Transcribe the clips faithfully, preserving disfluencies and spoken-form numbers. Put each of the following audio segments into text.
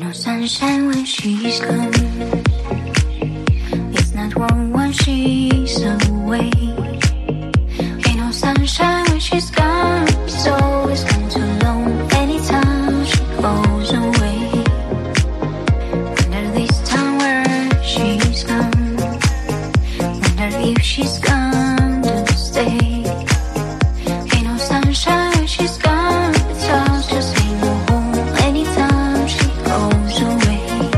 no sunshine when she's gone. It's not warm when she's away. Ain't no sunshine when she's gone. It's always been too long anytime she goes away. Wonder this time where she's gone. Wonder if she's gone to stay. Ain't no sunshine when she's gone. It's all just ain't no home anytime she goes away.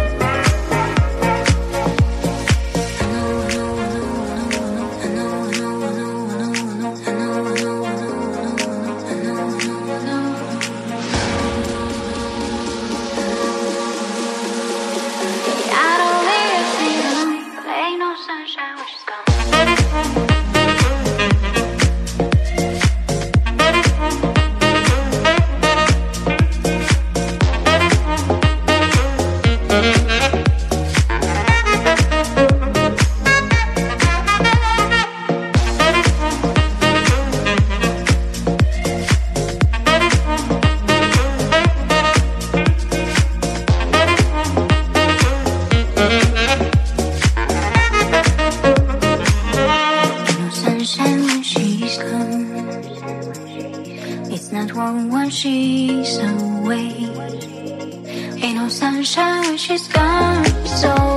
I don't live free, but ain't no sunshine when she's gone. No sunshine when she's gone. It's not warm when she's away. Ain't no sunshine when she's gone. So